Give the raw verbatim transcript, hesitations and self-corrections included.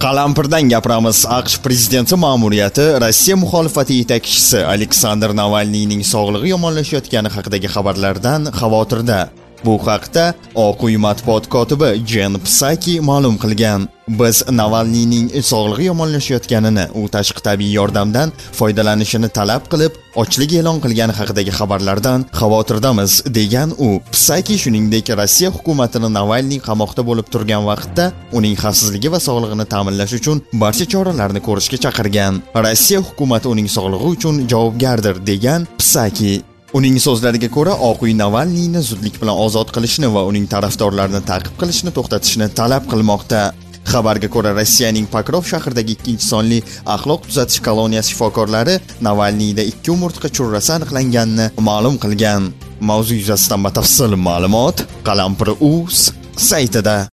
Qalampirdan gapiramiz. AQSh prezidenti ma'muriyati Rossiya muxolifati yetakchisi Aleksandr Navalniyning sog'lig'i yomonlashayotgani haqidagi xabarlardan xavotirda. Bu haqda Oq uy matbuot kotibi Jen Psaki ma'lum qilgan. Biz Navalniyning sog'lig'i yomonlashayotganini, u tashqi tabiiy yordamdan foydalanishini talab qilib, ochlik e'lon qilgani haqidagi xabarlardan xavotirdamiz, degan u. Psaki shuningdek Rossiya hukumatini Navalniy qamoqda bo'lib turgan vaqtda uning xavfsizligi va sog'lig'ini ta'minlash uchun barcha choralarni ko'rishga chaqirgan. Rossiya hukumati uning sog'lig'i uchun javobgardir, degan Psaki. Uning so'zlariga ko'ra, Oq uy Navalniyni zudlik bilan ozod qilishni va uning tarafdorlarini ta'qib qilishni to'xtatishni talab qilmoqda. Xabarga ko'ra, Rossiyaning Pokrov shahridagi ikkinchi sonli axloq tuzatish koloniyasi shifokorlari Navalniyda ikki umurtqa churrasi aniqlanganini ma'lum qilgan. Mavzu yuzasidan batafsil ma'lumot Qalampir.uz saytida.